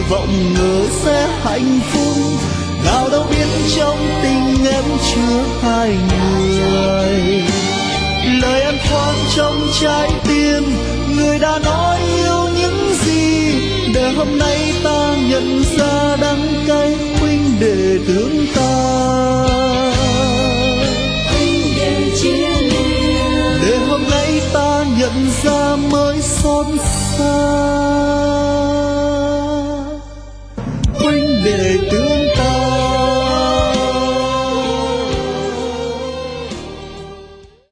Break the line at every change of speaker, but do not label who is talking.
vọng ngờ sẽ hạnh phúc, nào đâu biết trong tình em chứa hai người. Lời em thoáng trong trái tim, người đã nói yêu những gì, để hôm nay ta nhận ra đắng cay huynh đệ thương ta.
Huynh đệ chia lìa,
để hôm nay ta nhận ra mới xót xa. Huynh đệ